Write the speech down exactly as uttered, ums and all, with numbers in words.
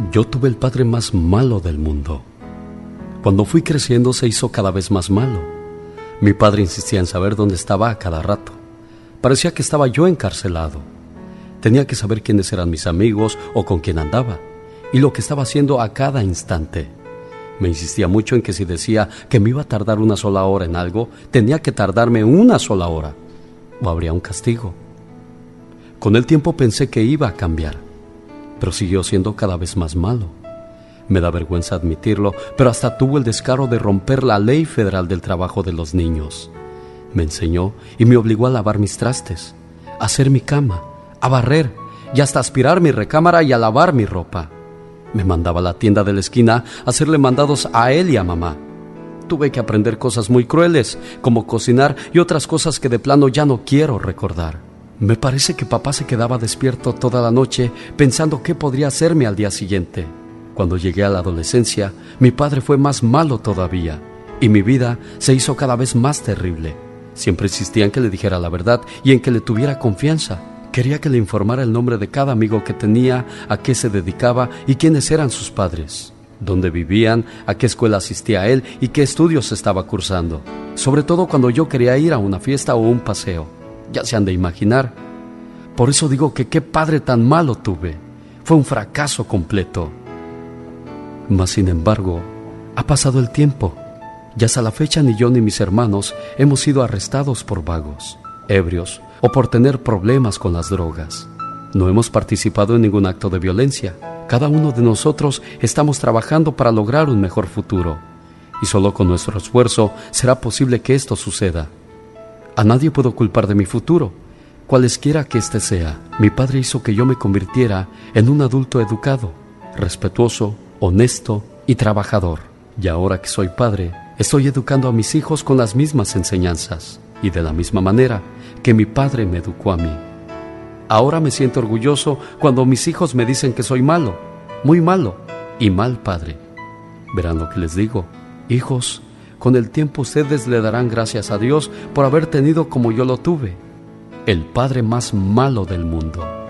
Yo tuve el padre más malo del mundo. Cuando fui creciendo se hizo cada vez más malo. Mi padre insistía en saber dónde estaba a cada rato. Parecía que estaba yo encarcelado. Tenía que saber quiénes eran mis amigos o con quién andaba, y lo que estaba haciendo a cada instante. Me insistía mucho en que si decía que me iba a tardar una sola hora en algo, tenía que tardarme una sola hora, o habría un castigo. Con el tiempo pensé que iba a cambiar, pero siguió siendo cada vez más malo. Me da vergüenza admitirlo, pero hasta tuvo el descaro de romper la ley federal del trabajo de los niños. Me enseñó y me obligó a lavar mis trastes, a hacer mi cama, a barrer y hasta a aspirar mi recámara y a lavar mi ropa. Me mandaba a la tienda de la esquina a hacerle mandados a él y a mamá. Tuve que aprender cosas muy crueles, como cocinar y otras cosas que de plano ya no quiero recordar. Me parece que papá se quedaba despierto toda la noche pensando qué podría hacerme al día siguiente. Cuando llegué a la adolescencia, mi padre fue más malo todavía y mi vida se hizo cada vez más terrible. Siempre insistía en que le dijera la verdad y en que le tuviera confianza. Quería que le informara el nombre de cada amigo que tenía, a qué se dedicaba y quiénes eran sus padres, dónde vivían, a qué escuela asistía él y qué estudios estaba cursando. Sobre todo cuando yo quería ir a una fiesta o un paseo. Ya se han de imaginar. Por eso digo que qué padre tan malo tuve. Fue un fracaso completo. Mas sin embargo, ha pasado el tiempo. Ya hasta la fecha ni yo ni mis hermanos hemos sido arrestados por vagos, ebrios o por tener problemas con las drogas. No hemos participado en ningún acto de violencia. Cada uno de nosotros estamos trabajando para lograr un mejor futuro. Y solo con nuestro esfuerzo será posible que esto suceda. A nadie puedo culpar de mi futuro, cualesquiera que éste sea. Mi padre hizo que yo me convirtiera en un adulto educado, respetuoso, honesto y trabajador. Y ahora que soy padre, estoy educando a mis hijos con las mismas enseñanzas y de la misma manera que mi padre me educó a mí. Ahora me siento orgulloso cuando mis hijos me dicen que soy malo, muy malo y mal padre. Verán lo que les digo. Hijos, con el tiempo ustedes le darán gracias a Dios por haber tenido como yo lo tuve, el padre más malo del mundo.